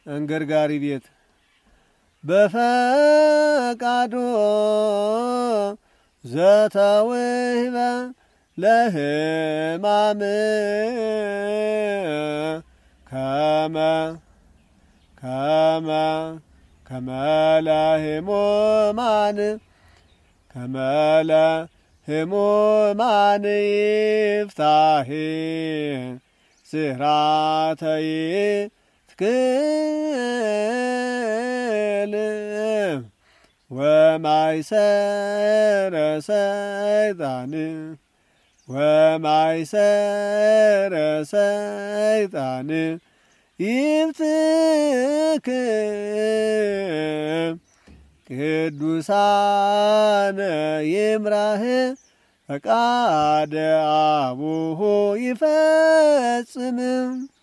እንገርጋሪ ቤት በፈቃዶ ዘተውህበ ለሕማም ከመ ለሕሙማን ይፍታሒ ስራተይ ትክል ወማይሰረ ሰይጣን ይብትክም ቅዱሳነ ይምራህ ፈቃደ አቡሁ ይፈጽም